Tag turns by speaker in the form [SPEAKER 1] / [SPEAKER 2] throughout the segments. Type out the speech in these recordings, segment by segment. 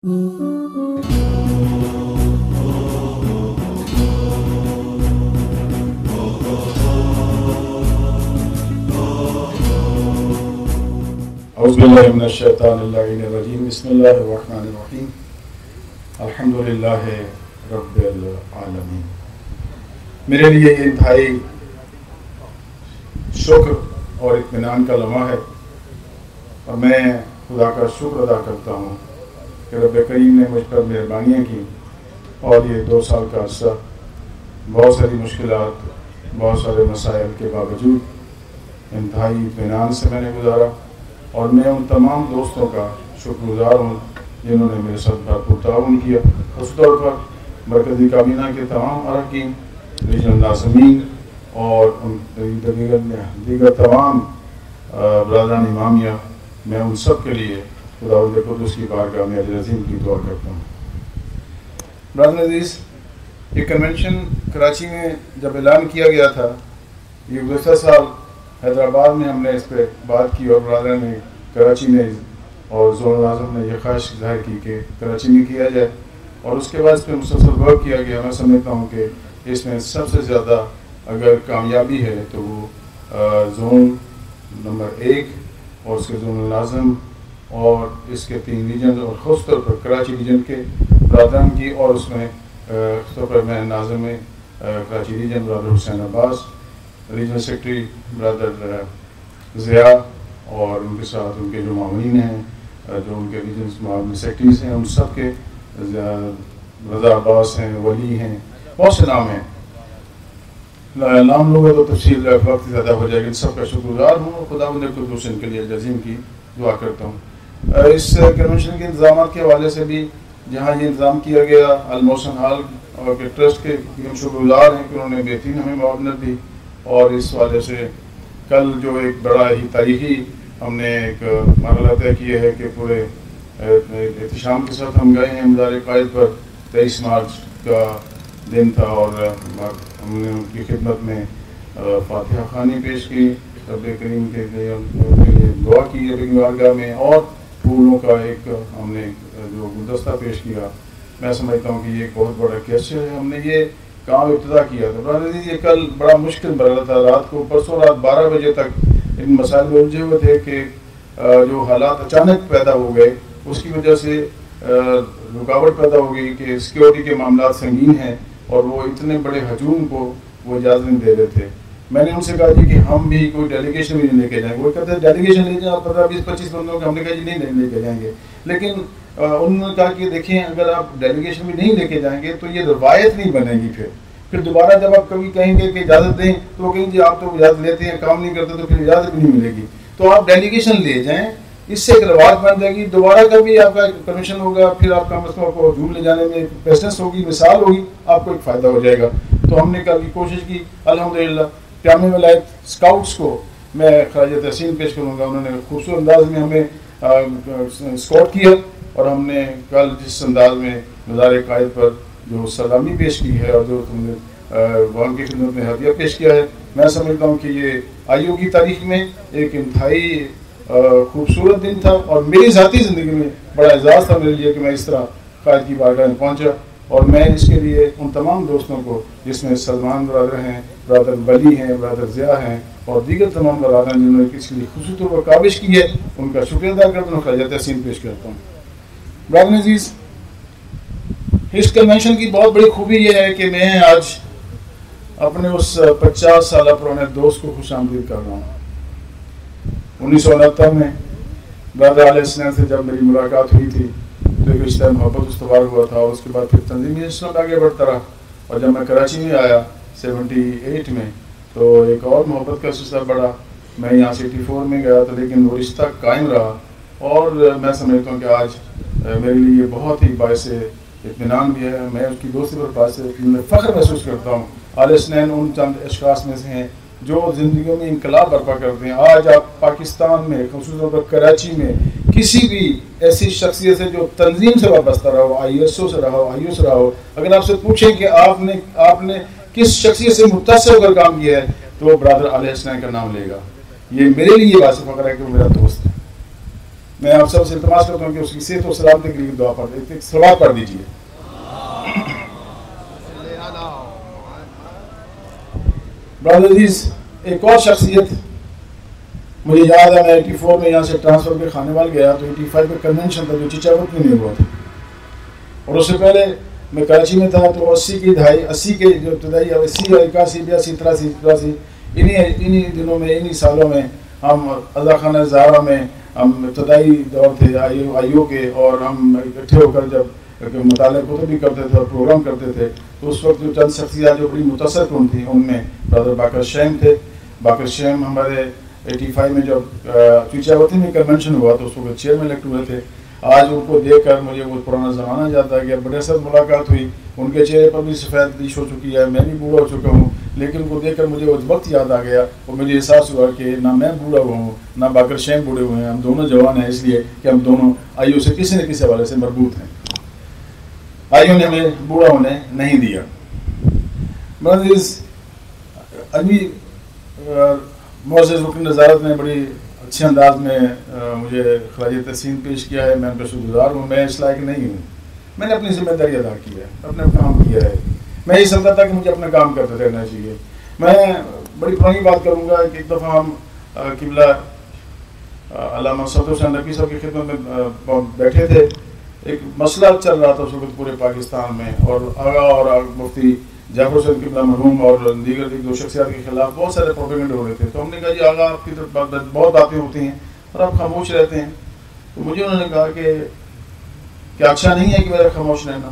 [SPEAKER 1] اعوذ باللہ من الشیطان الرجیم بسم اللہ الرحمن الرحیم الحمدللہ رب العالمین۔ میرے لیے یہ انتہائی شکر اور اطمینان کا لمحہ ہے، اور میں خدا کا شکر ادا کرتا ہوں کہ رب کریم نے مجھ پر مہربانیاں کی، اور یہ 2 سال کا عرصہ بہت ساری مشکلات، بہت سارے مسائل کے باوجود انتہائی اطمینان سے میں نے گزارا، اور میں ان تمام دوستوں کا شکر گزار ہوں جنہوں نے میرے ساتھ بھرپور تعاون کیا، خاص طور پر مرکزی کابینہ کے تمام اراکین، ریجنل ناظمین اور دیگر تمام برادران امامیہ۔ میں ان سب کے لیے خداوند قدوس کی بارگاہ میں اجر عظیم کی دعا کرتا ہوں۔ برادران عزیز، یہ کنونشن کراچی میں جب اعلان کیا گیا تھا، یہ گزشتہ سال حیدرآباد میں ہم نے اس پہ بات کی، اور برادران نے کراچی میں اور زونل اعظم نے یہ خواہش ظاہر کی کہ کراچی میں کیا جائے، اور اس کے بعد اس پہ مسلسل ورک کیا گیا۔ میں سمجھتا ہوں کہ اس میں سب سے زیادہ اگر کامیابی ہے تو وہ زون نمبر 1 اور اس کے زونل اعظم اور اس کے 3 ریجن، اور خاص طور پر کراچی ریجن کے برادران کی، اور اس میں خاص طور پر میں ناظم کراچی ریجن برادر حسین عباس، ریجنل سیکرٹری برادر ضیاء، اور ان کے ساتھ ان کے جو معاونین ہیں، جو ان کے ریجنل معاون سیکرٹریز ہیں، ان سب کے رضا عباس ہیں، ولی ہیں، بہت سے نام ہیں، نام لوں گا تو تفصیل وقت زیادہ ہو جائے گا۔ ان سب کا شکر گزار ہوں، خداوند قدوس ان کے لیے عظیم کی دعا کرتا ہوں۔ اس کنونشن کے انتظامات کے حوالے سے بھی جہاں یہ انتظام کیا گیا، الموسن ہال اور کے ٹرسٹ کے ہم شکر گزار ہیں کہ انہوں نے بہترین ہمیں معاونت دی، اور اس حوالے سے کل جو ایک بڑا ہی تاریخی ہم نے ایک مرحلہ طے کیا ہے کہ پورے احتشام کے ساتھ ہم گئے ہیں مزار قائد پر۔ 23 مارچ کا دن تھا، اور ہم نے ان کی خدمت میں فاتحہ خوانی پیش کی، رب کریم کے لیے دعا کی رب کی بارگاہ میں، اور پھولوں کا ایک ہم نے جو گلدستہ پیش کیا۔ میں سمجھتا ہوں کہ یہ ایک بہت بڑا کیسر ہے۔ ہم نے یہ کام ابتدا کیا تھا، یہ کل بڑا مشکل مرحلہ تھا، رات کو پرسوں رات 12 بجے تک ان مسائل میں الجھے ہوئے تھے کہ جو حالات اچانک پیدا ہو گئے اس کی وجہ سے رکاوٹ پیدا ہو گئی کہ سیکیورٹی کے معاملات سنگین ہیں، اور وہ اتنے بڑے ہجوم کو وہ اجازت نہیں دے رہے تھے۔ میں نے ان سے کہا جی کہ ہم بھی کوئی ڈیلیگیشن بھی نہیں لے کے جائیں گے۔ وہ کہتے ہیں ڈیلیگیشن لے جائیں، آپ 15-20-25 بندوں کے۔ ہم نے کہا جی نہیں لے کے جائیں گے، لیکن انہوں نے کہا کہ دیکھیں اگر آپ ڈیلیگیشن بھی نہیں لے کے جائیں گے تو یہ روایت نہیں بنے گی، پھر دوبارہ جب آپ کبھی کہیں گے کہ اجازت دیں تو وہ کہیں جی آپ تو اجازت لیتے ہیں، کام نہیں کرتے، تو پھر اجازت بھی نہیں ملے گی۔ تو آپ ڈیلیگیشن لے جائیں، اس سے ایک روایت بن جائے گی، دوبارہ کبھی آپ کا کنونشن ہوگا، پھر آپ کا مسئلہ کو ہجوم لے جانے میں پیشنس ہوگی، مثال ہوگی، آپ کو ایک فائدہ ہو جائے گا۔ تو ہم نے کل کی کوشش کی، الحمدللہ قیام ولایت اسکاؤٹس کو میں خراج تحسین پیش کروں گا۔ انہوں نے خوبصورت انداز میں ہمیں اسکاؤٹ کیا، اور ہم نے کل جس انداز میں مزار قائد پر جو سلامی پیش کی ہے، اور جو تم نے وہاں کی خدمت میں ہدیہ پیش کیا ہے، میں سمجھتا ہوں کہ یہ آئیو کی تاریخ میں ایک انتہائی خوبصورت دن تھا، اور میری ذاتی زندگی میں بڑا اعزاز تھا میرے لیے کہ میں اس طرح قائد کی بارگاہ میں پہنچا۔ اور میں اس کے لیے ان تمام دوستوں کو، جس میں سلمان برادر ہیں، برادر ولی ہیں، برادر ضیاء ہیں، اور دیگر تمام برادر جنہوں نے اس کے لیے خصوصی طور پر کاوش کی ہے، ان کا شکریہ ادا کرتا ہوں، خراج تحسین پیش کرتا ہوں۔ برادر عزیز، اس کنونشن کی بہت بڑی خوبی یہ ہے کہ میں آج اپنے اس 50 سالہ پرانے دوست کو خوش آمدید کر رہا ہوں۔ 1969 میں برادر علیہ السلام سے جب میری ملاقات ہوئی تھی تو ایک رشتہ محبت استوار ہوا تھا، اور اس کے بعد پھر تنظیمی اسلام آگے بڑھتا رہا، اور جب میں کراچی میں آیا 78 میں تو ایک اور محبت کا سلسلہ بڑھا۔ میں یہاں سے 84 میں گیا تھا، لیکن وہ رشتہ قائم رہا، اور میں سمجھتا ہوں کہ آج میرے لیے بہت ہی باعث اطمینان بھی ہے۔ میں اس کی دوستی پر باعث فخر محسوس کرتا ہوں۔ علیہ السلام ان چند اشخاص میں سے ہیں جو زندگیوں میں انقلاب برپا کرتے ہیں۔ آج آپ پاکستان میں، خصوصاً طور پر کراچی میں، کسی بھی ایسی شخصیت سے جو تنظیم سے وابستہ رہا ہو، ISO سے رہا ہو، IO سے رہا ہو، اگر آپ سے پوچھیں کہ آپ نے کس شخصیت سے متصل ہو کر کام کیا ہے تو وہ برادر علیہ السلام کا نام لے گا۔ یہ میرے لیے باعث فخر ہے کہ وہ میرا دوست ہے۔ میں آپ سب سے التماس کرتا ہوں کہ اس کی صحت و سلامتی کے لیے دعا پڑھ سلوات پڑھ دیجیے. برادر عزیز، ایک اور شخصیت مجھے یاد ہے، میں 84 میں یہاں سے ٹرانسفر کے خانے وال گیا تو 85 میں کنونشن تھا جو چچا وطنی میں ہوا تھا، اور اس سے پہلے میں کراچی میں تھا تو 80 کی دہائی، 80 کے جو ابتدائی 80 81 82 83 84 انہی دنوں میں، انہی سالوں میں ہم اضا خانہ زہرا میں ہم ابتدائی دور تھے آئیو کے، اور ہم اکٹھے ہو کر جب مطالعہ کتب بھی کرتے تھے اور پروگرام کرتے تھے تو اس وقت جو چند شخصیات جو بڑی متاثر کن تھیں ان میں برادر باقر شیم تھے. باقر شیم ہمارے 85 میں جب چیچاوتی میں کنونشن ہوا تو اس وقت چیئرمین الیکٹ ہوئے تھے. آج ان کو دیکھ کر مجھے وہ پرانا زمانہ جاتا ہے کہ بڑے ساتھ ملاقات ہوئی، ان کے چہرے پر بھی سفید دیش ہو چکی ہے، میں بھی بوڑھا ہو چکا ہوں، لیکن ان کو دیکھ کر مجھے وہ وقت یاد آ گیا اور مجھے احساس ہوا کہ نہ میں بوڑھا ہوا ہوں نہ باقر شیم بوڑھے ہوئے ہیں، ہم دونوں جوان ہیں، اس لیے کہ ہم دونوں آئیو سے کسی نہ کسی حوالے سے مربوط ہیں. آئیو نے ہمیں بوڑھا ہونے نہیں دیا. ابھی معزز رکن نظارت نے بڑی اچھے انداز میں مجھے خراج تحسین پیش کیا ہے. میں ان کا شکر گزار ہوں. میں اس لائق نہیں ہوں، میں نے اپنی ذمہ داری ادا کی ہے، اپنا کام کیا ہے. میں یہ سمجھتا تھا کہ مجھے اپنا کام کرتے رہنا چاہیے. میں بڑی پرانی بات کروں گا کہ ایک دفعہ ہم قبلہ علامہ صفدر حسین نقوی صاحب کی خدمت میں بیٹھے تھے. ایک مسئلہ چل رہا تھا اس وقت پورے پاکستان میں، اور آغا اور مفتی جعفر حسین قبلہ مرحوم اور دیگر ایک دو شخصیات کے خلاف بہت سارے پروپیگنڈے ہو رہے تھے. تو ہم نے کہا جی آغا آپ کی طرف بہت باتیں ہوتی ہیں اور آپ خاموش رہتے ہیں. تو مجھے انہوں نے کہا کہ کیا اچھا نہیں ہے کہ میرا خاموش رہنا؟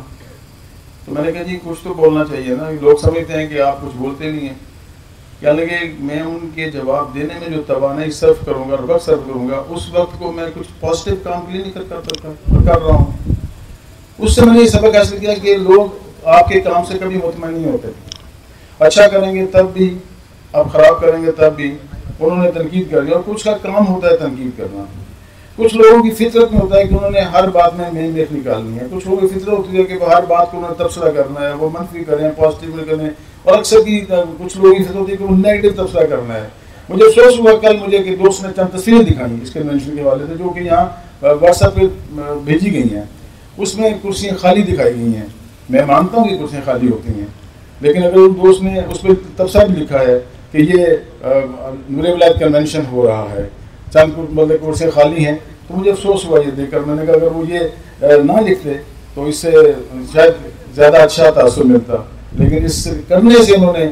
[SPEAKER 1] تو میں نے کہا جی کچھ تو بولنا چاہیے نا، لوگ سمجھتے ہیں کہ آپ کچھ بولتے نہیں ہیں. کیا لگے میں ان کے جواب دینے میں جو توانائی صرف کروں گا، وقت صرف کروں گا، اس وقت کو میں کچھ پازیٹیو کام کے لیے نہیں کر رہا ہوں. اس سے میں نے یہ سبق حاصل کیا کہ لوگ آپ کے کام سے کبھی مطمئن نہیں ہوتے. اچھا کریں گے تب بھی، آپ خراب کریں گے تب بھی. انہوں نے تنقید کر دی، اور کچھ کا کام ہوتا ہے تنقید کرنا. کچھ لوگوں کی فطرت میں ہوتا ہے کہ انہوں نے ہر بات میں میخ نکالنی ہے. کچھ لوگوں کی فطرت ہوتی ہے کہ وہ ہر بات کو انہوں نے تبصرہ کرنا ہے، وہ منفی کریں، پازیٹیو میں کریں. اور اکثر کی کچھ لوگوں کی فطرت ہوتی ہے کہ وہ نیگیٹو تبصرہ کرنا ہے. مجھے افسوس ہوا کل مجھے کہ دوست نے چند تصویریں دکھائیں اس کنونشن کے حوالے سے جو کہ یہاں واٹس ایپ پہ بھیجی گئی ہیں. اس میں کرسیاں خالی دکھائی گئی ہیں. میں مانتا ہوں کہ کرسیاں خالی ہوتی ہیں، لیکن اگر ان دوست نے اس پہ تبصرہ بھی لکھا ہے کہ یہ نور ولایت کنونشن ہو رہا ہے، چند مطلب کرسیاں خالی ہیں، تو مجھے افسوس ہوا یہ دیکھ کر. میں نے کہا اگر وہ یہ نہ لکھتے تو اس سے شاید زیادہ اچھا تاثر ملتا، لیکن اس کرنے سے انہوں نے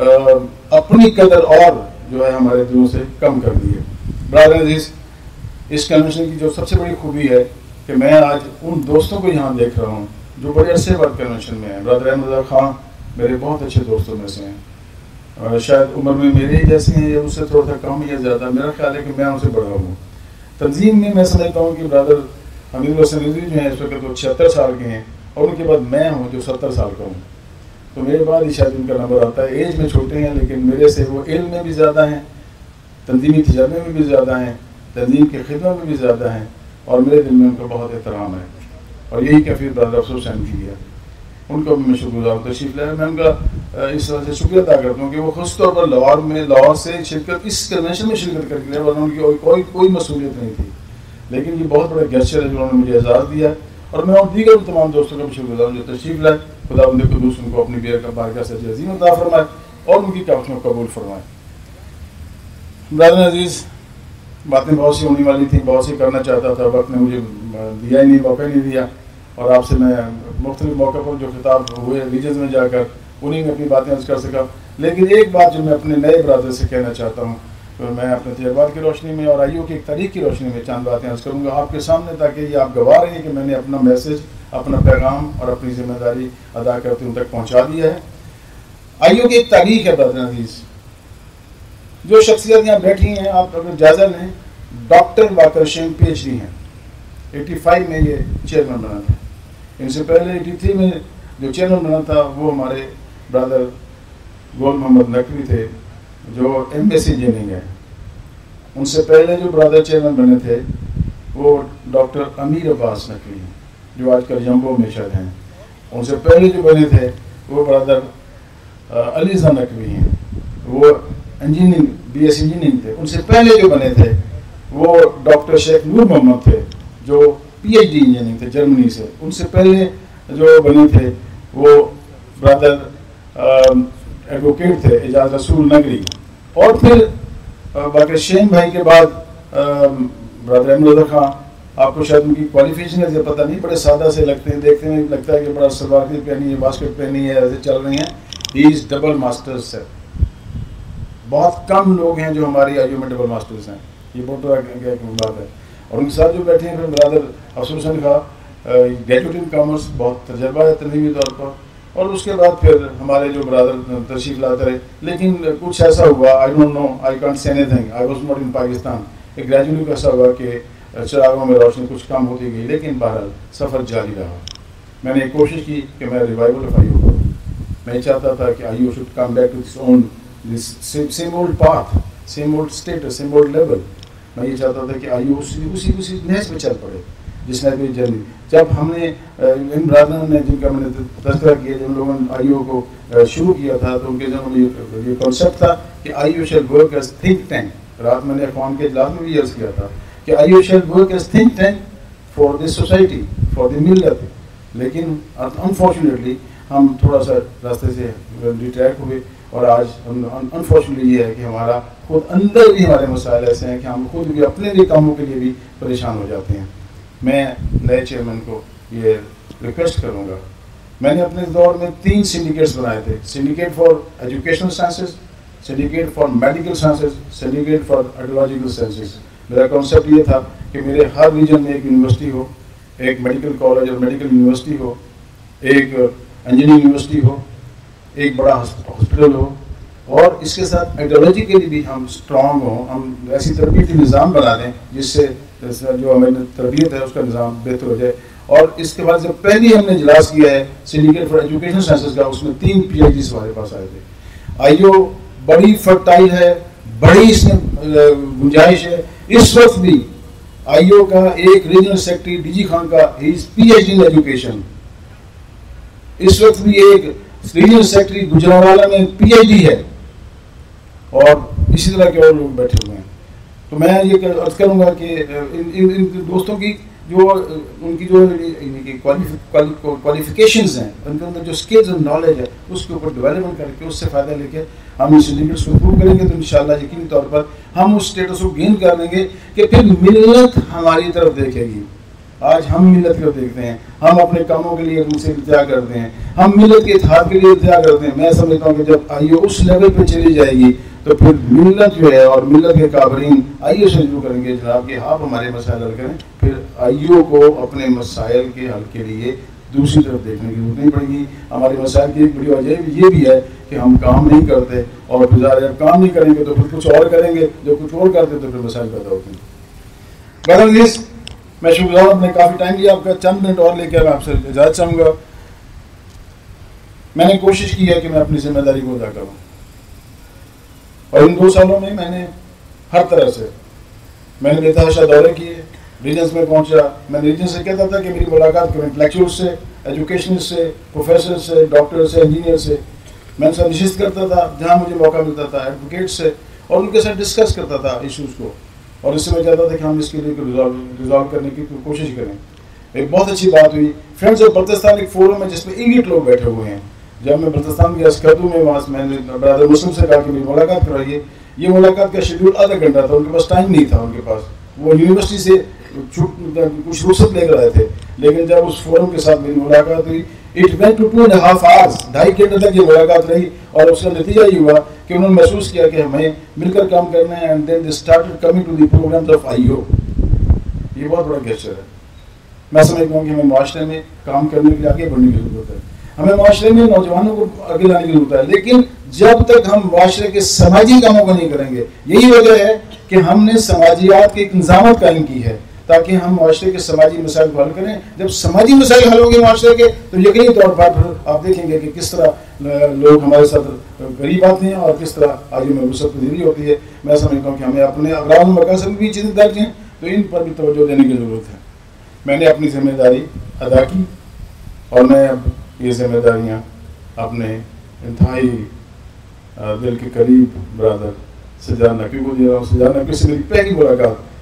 [SPEAKER 1] اپنی قدر اور جو ہے ہمارے دلوں سے کم کر دی ہے. برادر عزیز، اس کنونشن کی جو سب سے بڑی خوبی ہے کہ میں آج ان دوستوں کو یہاں دیکھ رہا ہوں جو بڑے عرصے بعد کنونشن میں ہیں. برادر احمد خان میرے بہت اچھے دوستوں میں سے ہیں، شاید عمر میں میرے ہی جیسے ہیں یا اس سے تھوڑا سا کم یا زیادہ. میرا خیال ہے کہ میں ان سے بڑا ہوں. تنظیم میں سمجھتا ہوں کہ برادر حمید الحسن رضوی جو ہیں اس وقت وہ 76 سال کے ہیں، اور ان کے بعد میں ہوں جو 70 سال کا ہوں. تو میرے بعد ہی شاید ان کا نمبر آتا ہے. ایج میں چھوٹے ہیں لیکن میرے سے وہ علم میں بھی زیادہ ہیں، تنظیمی تجربے میں بھی زیادہ ہیں، تنظیم کی خدمت میں بھی زیادہ ہیں، اور میرے دل میں ان کا بہت احترام ہے. اور یہی کیفیت برادر افسر حسین کی ہے. ان کو بھی میں شکر گزار ہوں. تشریف لائے، میں ان کا اس طرح سے شکریہ ادا کرتا ہوں کہ وہ خاص طور پر لاہور سے شرکت اس کنونشن میں شرکت کر کے، ورنہ ان کی کوئی مسئولیت نہیں تھی. لیکن یہ بہت بڑا گیسچر ہے جو انہوں نے مجھے اعزاز دیا ہے. اور میں اور دیگر تمام دوستوں کا بھی شکر گزار ہوں جو تشریف لائے. خدا بندے قدوس ان کو اپنی بیعت کا بارگاہ سے عظیم عطا فرمائے اور ان کی کاوشوں کو قبول فرمائے. برادر عزیز، باتیں بہت سی ہونے والی تھیں، بہت سی کرنا چاہتا تھا، وقت نے مجھے دیا ہی نہیں، موقع ہی نہیں دیا. اور آپ سے میں مختلف موقع پر جو خطاب ہوئے ریجنز میں جا کر انہیں میں اپنی باتیں عرض کر سکا. لیکن ایک بات جو میں اپنے نئے برادر سے کہنا چاہتا ہوں، میں اپنے تجربات کی روشنی میں اور آئیو کی ایک تاریخ کی روشنی میں چند باتیں عرض کروں گا آپ کے سامنے، تاکہ یہ آپ گواہ رہیں کہ میں نے اپنا میسج، اپنا پیغام اور اپنی ذمہ داری ادا کرتے ان تک پہنچا دیا ہے. آئیو کی ایک تاریخ ہے برادر عزیز. جو شخصیت یہاں بیٹھی ہیں آپ اگر جائزہ لیں، ڈاکٹر باقر شیم PhD ہیں. 85 میں یہ چیئرمین بنا تھا. ان سے پہلے 83 میں جو چیئرمین بنا تھا وہ ہمارے برادر گول محمد نقوی تھے جو MSc انجینئرنگ ہے. ان سے پہلے جو برادر چیئرمین بنے تھے وہ ڈاکٹر امیر عباس نقوی ہیں جو آج کل جمبو میں شاید ہیں. ان سے پہلے جو بنے تھے وہ برادر علیزہ نقوی ہیں، وہ انجینئرنگ BSc انجینئرنگ تھے. ان سے پہلے جو بنے تھے وہ ڈاکٹر شیخ نور محمد تھے جو PhD انجینئرنگ تھے جرمنی سے، ان سے پہلے جو بنے تھے وہ برادر ایڈوکیٹ تھے اعجاز رسول نگری، اور پھر باقی شین بھائی کے بعد برادر احمد رضا خان. آپ کو شاید ان کی کوالیفیکیشن کا پتہ نہیں، بڑے سادہ سے لگتے ہیں، دیکھتے ہیں لگتا ہے کہ بڑا سلوار قمیض پہنی ہے، باسکٹ پہنی ہے، ایسے چل رہی ہیں. ہی از ڈبل ماسٹرس ہے. بہت کم لوگ ہیں جو ہماری آئی میں ڈبل ماسٹرس ہیں، یہ بہت بات ہے. اور ان کے ساتھ جو بیٹھے ہیں پھر برادر Afsar Hussain Khan, graduate in commerce, بہت تجربہ ہے تعلیمی طور پر. اور اس کے بعد پھر ہمارے جو برادر تشریف لاتے رہے. لیکن کچھ ایسا ہوا، I don't know, I can't say اینی تھنگ، I was not in Pakistan. ایک گریجویٹلی کو ایسا ہوا کہ چراغوں میں روشنی کچھ کم ہوتی گئی، لیکن بہرحال سفر جاری رہا. میں نے کوشش کی کہ میں ریوائول آف آئی او کروں. میں چاہتا تھا کہ I O should come back to this own same old path, same old status, same old level. میں یہ چاہتا تھا کہ آئی او اسی نہج پہ چل پڑے جس نے کوئی جرنی. جب ہم نے ان برادران نے، جن کا میں نے تذکرہ کیا، جن لوگوں نے آئی او کو شروع کیا تھا، تو ان کے ذہن میں یہ کانسیپٹ تھا کہ I O shall work as think tank. رات میں نے اقوام کے اجلاس میں بھی عرض کیا تھا کہ I O shall work as think tank for this society, for the ملت. لیکن انفارچونیٹلی ہم تھوڑا سا راستے سے ڈیٹریکٹ ہوئے، اور آج انفارچونیٹلی یہ ہے کہ ہمارا خود اندر بھی ہمارے مسائل ایسے ہیں کہ ہم خود بھی اپنے لیے کاموں کے لیے بھی پریشان ہو جاتے ہیں. میں نئے چیئرمین کو یہ ریکویسٹ کروں گا، میں نے اپنے دور میں 3 سنڈیکیٹس بنائے تھے: syndicate for educational sciences, syndicate for medical sciences, syndicate for archaeological sciences. میرا کانسیپٹ یہ تھا کہ میرے ہر ریجن میں ایک یونیورسٹی ہو، ایک میڈیکل کالج اور میڈیکل یونیورسٹی ہو، ایک انجینئرنگ یونیورسٹی ہو، ایک بڑا ہاسپٹل ہو، اور اس کے ساتھ آئیڈیالوجیکلی بھی ہم اسٹرانگ ہوں. ہم ایسی تربیتی نظام بنا دیں جس سے جو ہمیں تربیت ہے اس کا نظام بہتر ہو جائے. اور اس کے بعد جب پہلی ہم نے اجلاس کیا ہے سنڈیکیٹ فار ایجوکیشن سائنسز کا، اس میں 3 PhDs ہمارے پاس آئے تھے. آئی او بڑی فرٹائل ہے، بڑی اس میں گنجائش ہے. اس وقت بھی آئی او کا ایک regional secretary D G Khan کا PhD ان ایجوکیشن. اس وقت بھی ایک ریجنل سیکرٹری گجرانوالہ میں PhD ہے، اور اسی طرح کے اور لوگ بیٹھے ہوئے ہیں. تو میں یہ عرض کروں گا کہ ان دوستوں کی جو ان کی جو کوالیفیکیشنز ہیں، ان کے اندر جو اسکلز اور نالج ہے، اس کے اوپر ڈیولپمنٹ کر کے اس سے فائدہ لے کے ہم اس سنڈیکیٹس کو امپروو کریں گے، تو انشاءاللہ یقینی طور پر ہم اس اسٹیٹس کو گین کر لیں گے کہ پھر ملت ہماری طرف دیکھے گی. آج ہم ملت کی طرف دیکھتے ہیں، ہم اپنے کاموں کے لیے ان سے التجا کرتے ہیں، ہم ملت کے اتحاد کے لیے التجا کرتے ہیں. میں سمجھتا ہوں کہ جب آئی او اس لیول پہ چلی جائے گی تو پھر ملت جو ہے اور ملت کے کابرین آئی او سے رجوع کریں گے جناب کہ آپ ہمارے مسائل حل کریں. پھر آئی او کو اپنے مسائل کے حل کے لیے دوسری طرف دیکھنے کی ضرورت نہیں پڑے گی. ہمارے مسائل کی ایک بڑی وجہ یہ بھی ہے کہ ہم کام نہیں کرتے، اور گزارے جب کام نہیں کریں گے تو پھر کچھ اور کریں گے، جو کچھ اور کرتے تو پھر مسائل پیدا ہوتے ہیں. بہرحال میں شکر گزار ہوں، نے کافی ٹائم لیا آپ کا، چند منٹ اور لے کے میں آپ سے اجازت چاہوں گا. میں نے کوشش کی ہے کہ میں اپنی ذمہ داری کو ادا کروں، اور ان 2 سالوں میں میں نے ہر طرح سے میں نے بے تحاشا دورے کیے، ریجنس میں پہنچا. میں نے ریجن سے کہتا تھا کہ میری ملاقات کریں انٹلیکچوئل سے، ایجوکیشن سے، پروفیسر سے، ڈاکٹر سے، انجینئر سے. میں ان سے نشست کرتا تھا جہاں مجھے موقع ملتا تھا، ایڈوکیٹ سے، اور ان کے ساتھ ڈسکس کرتا تھا ایشوز کو. اور اس سے میں چاہتا تھا کہ ہم اس کے لیے ریزالو کرنے کی کوشش کریں. ایک بہت اچھی بات ہوئی، فرینڈز آف بلتستان ایک فورم ہے جس میں ایلیٹ لوگ بیٹھے ہوئے ہیں. جب میں بلتستان گیا اسکردو میں، وہاں سے میں نے برادر مسلم سے کہا کہ میری ملاقات کرائیے. یہ ملاقات کا شیڈول آدھا گھنٹہ تھا، ان کے پاس ٹائم نہیں تھا. ان کے پاس وہ یونیورسٹی سے کچھ رخصت لے کر آئے تھے، لیکن جب اس فورم کے ساتھ میری ملاقات ہوئی، اٹ وینٹ ٹو 2.5 hours، 2.5 گھنٹے تک یہ ملاقات رہی. اور اس کا نتیجہ یہ ہوا کہ انہوں نے محسوس کیا کہ ہمیں مل کر کام کرنا ہے. And then they started coming to the programmes of I O. یہ بہت بڑا گیسچر ہے. میں سمجھتا ہوں کہ ہمیں معاشرے میں کام کرنے کے لیے آگے بڑھنے کی ضرورت ہے. ہمیں معاشرے میں نوجوانوں کو آگے لانے کی ضرورت ہے، لیکن جب تک ہم معاشرے کے سماجی کاموں کو نہیں کریں گے. یہی وجہ ہے کہ ہم نے سماجیات کی ایک نظامت قائم کی ہے تاکہ ہم معاشرے کے سماجی مسائل کو حل کریں. جب سماجی مسائل حل ہوں گے معاشرے کے تو یقینی طور پر آپ دیکھیں گے کہ کس طرح لوگ ہمارے ساتھ قریب آتے ہیں اور کس طرح آگے میں وسعت پذیری ہوتی ہے. میں سمجھتا ہوں کہ ہمیں اپنے اغراض و مقاصد بھی چیزیں درج ہیں تو ان پر بھی توجہ دینے کی ضرورت ہے. میں نے اپنی ذمہ داری ادا کی، اور میں اب یہ ذمہ داریاں اپنے انتہائی دل کے قریب برادر سجاد نقوی کو دے رہا ہوں. سجاد نقوی سے میری پہلی ملاقات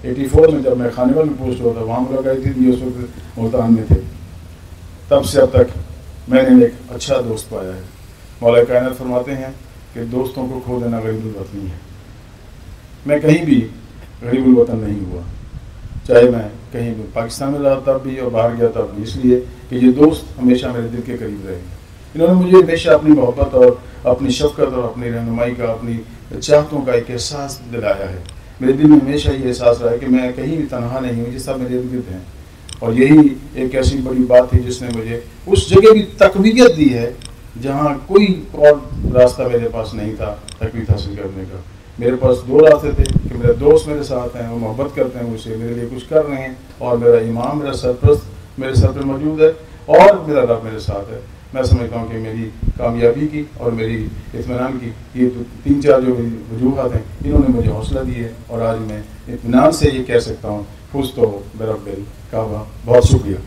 [SPEAKER 1] 84 میں جب میں خانیوال میں پوسٹ ہوا تھا، وہاں ملاقات تھی، یہ اس وقت ملتان میں تھے، تب سے اب تک میں نے ایک اچھا دوست پایا ہے۔ مولا کائنات فرماتے ہیں کہ دوستوں کو کھو دینا غریب الوطنی ہے۔ میں کہیں بھی غریب الوطن نہیں ہوا، چاہے میں کہیں بھی پاکستان میں رہا تب بھی اور باہر گیا تب بھی، اس لیے کہ یہ دوست ہمیشہ میرے دل کے قریب رہے ہیں۔ انہوں نے مجھے ہمیشہ اپنی محبت اور اپنی شفقت اور اپنی رہنمائی کا، اپنی چاہتوں کا ایک احساس دلایا ہے۔ میرے دل میں ہمیشہ یہ احساس رہا ہے کہ میں کہیں بھی تنہا نہیں ہوں، یہ سب میرے ارد گرد ہیں، اور یہی ایک ایسی بڑی بات تھی جس نے مجھے اس جگہ بھی تقویت دی ہے جہاں کوئی اور راستہ میرے پاس نہیں تھا تقویت حاصل کرنے کا۔ میرے پاس دو راستے تھے کہ میرے دوست میرے ساتھ ہیں، وہ محبت کرتے ہیں مجھ سے، میرے لیے کچھ کر رہے ہیں، اور میرا امام، میرا سرپرست میرے سر پہ موجود ہے، اور میرا رب میرے ساتھ ہے۔ میں سمجھتا ہوں کہ میری کامیابی کی اور میری اطمینان کی یہ تو 3-4 جو وجوہات ہیں، انہوں نے مجھے حوصلہ دی ہے، اور آج میں اطمینان سے یہ کہہ سکتا ہوں فزت برب الکعبہ۔ بہت شکریہ۔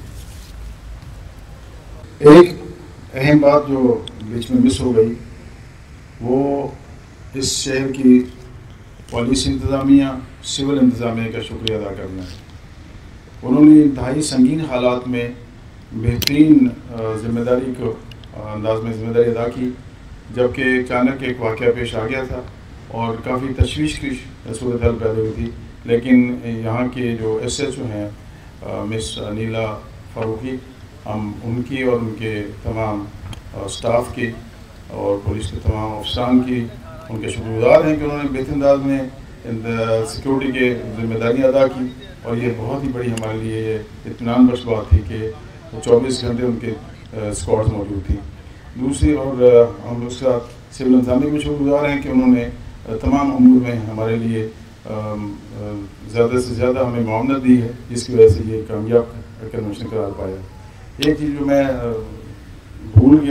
[SPEAKER 1] ایک اہم بات جو بیچ میں مس ہو گئی وہ اس شہر کی پولیس انتظامیہ، سول انتظامیہ کا شکریہ ادا کرنا ہے۔ انہوں نے انتہائی سنگین حالات میں بہترین ذمہ داری کو انداز میں ذمہ داری ادا کی، جبکہ اچانک ایک واقعہ پیش آ گیا تھا اور کافی تشویش کی صورتحال پیدا ہوئی تھی، لیکن یہاں کے جو ایس ایچ او ہیں مس نیلا فاروقی، ہم ان کی اور ان کے تمام سٹاف کی اور پولیس کے تمام افسران کی ان کے شکر گزار ہیں کہ انہوں نے بہتر انداز میں سیکورٹی کے ذمہ داریاں ادا کی، اور یہ بہت ہی بڑی ہمارے لیے یہ اطمینان بخش بات تھی کہ 24 گھنٹے ان کے اسکواڈز موجود تھیں۔ دوسری، اور ہم اس کے ساتھ سول انتظامیہ کے شکر گزار ہیں کہ انہوں نے تمام امور میں ہمارے لیے زیادہ سے زیادہ ہمیں معاونت دی ہے، جس کی وجہ سے یہ کامیاب کنونشن قرار پایا۔ ایک چیز جو میں بھول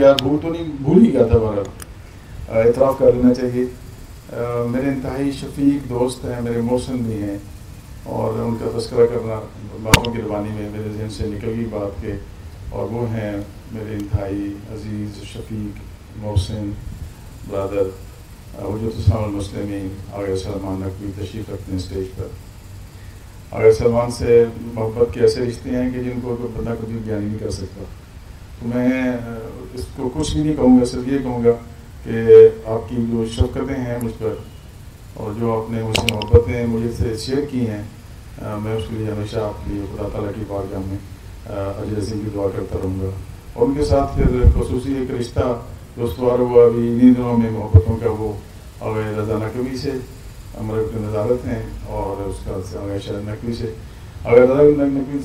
[SPEAKER 1] ہی گیا تھا، ہمارا اعتراف کر لینا چاہیے، میرے انتہائی شفیق دوست ہیں، میرے محسن بھی ہیں، اور ان کا تذکرہ کرنا باتوں کی روانی میں میرے ذہن سے نکل گئی بات کے، اور وہ ہیں میرے انتہائی عزیز شفیق محسن برادر حجت اسلام المسلمین آغا سلمان نقوی تشریف رکھتے ہیں اسٹیج پر۔ آغا سلمان سے محبت کے ایسے رشتے ہیں کہ جن کو بندہ کبھی بیان نہیں کر سکتا۔ تو میں اس کو کچھ بھی نہیں کہوں گا، صرف یہ کہوں گا کہ آپ کی جو شفقتیں ہیں مجھ پر، اور جو آپ نے مجھ سے محبتیں مجھے سے شیئر کی ہیں، میں اس کے لیے ہمیشہ آپ کی خدا تعالیٰ کی بارگاہ میں اجر عظیم کی دعا کرتا رہوں گا۔ اور ان کے ساتھ پھر خصوصی ایک رشتہ جو استوار ہوا ابھی انہیں دنوں میں محبتوں کا، وہ آغا رضا نقوی سے ہمارے کی نظارت ہیں، اور اس کا آغا شہر نقوی سے، آغا رضا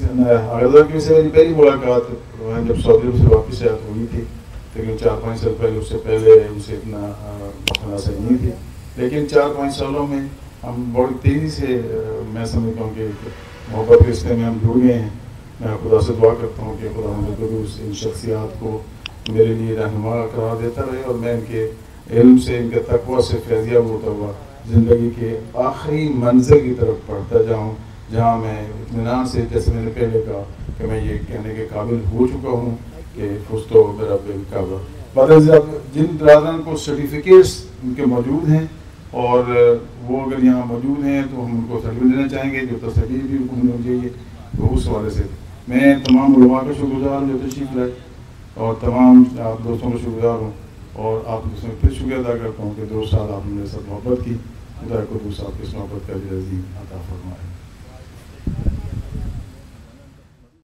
[SPEAKER 1] نقوی سے میری پہلی ملاقات جب سعودی عرب سے واپس آیا تو ہوئی تھی، لیکن 4-5 سال پہلے، اس سے پہلے اسے اتنا مناسب نہیں تھی، لیکن 4-5 سالوں میں ہم بڑی تیزی سے، میں سمجھتا ہوں کہ محبت کے رشتے میں ہم جڑ گئے ہیں۔ میں خدا سے دعا کرتا ہوں کہ خدا ہمیں درست ان شخصیات کو میرے لیے رہنما قرار دیتا رہے، اور میں ان کے علم سے، ان کے تقویٰ سے فیضیاب ہوتا ہوا زندگی کے آخری منزل کی طرف بڑھتا جاؤں، جہاں میں اطمینان سے، جیسے میں نے پہلے کہا کہ میں یہ کہنے کے قابل ہو چکا ہوں کہ فزت برب الکعبہ۔ بعد جن برادران کو سرٹیفکیٹس ان کے موجود ہیں، اور وہ اگر یہاں موجود ہیں تو ہم ان کو سرٹیفکیٹ دینا چاہیں گے، جو تصدیق بھی حکم ہونی چاہیے، تو اس حوالے سے میں تمام علماء کا شکر گزار ہوں جو تشریف لائے، اور تمام آپ دوستوں کا شکر گزار ہوں، اور آپ دوستوں کا پھر شکریہ ادا کرتا ہوں کہ 2 سال آپ نے میرے ساتھ محبت کی۔ خدا کو 2 سال کی اس محبت کا اجر عظیم عطا فرمائے۔